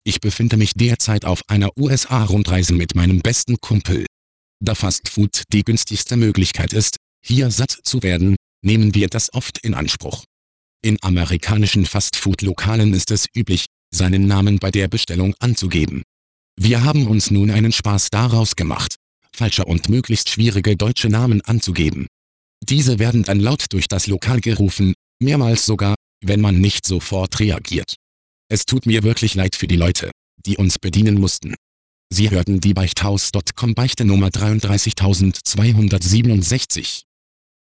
Ich befinde mich derzeit auf einer USA-Rundreise mit meinem besten Kumpel. Da Fastfood die günstigste Möglichkeit ist, hier satt zu werden, nehmen wir das oft in Anspruch. In amerikanischen Fastfood-Lokalen ist es üblich, seinen Namen bei der Bestellung anzugeben. Wir haben uns nun einen Spaß daraus gemacht, falsche und möglichst schwierige deutsche Namen anzugeben. Diese werden dann laut durch das Lokal gerufen, mehrmals sogar, wenn man nicht sofort reagiert. Es tut mir wirklich leid für die Leute, die uns bedienen mussten. Sie hörten die Beichthaus.com Beichte Nummer 33267.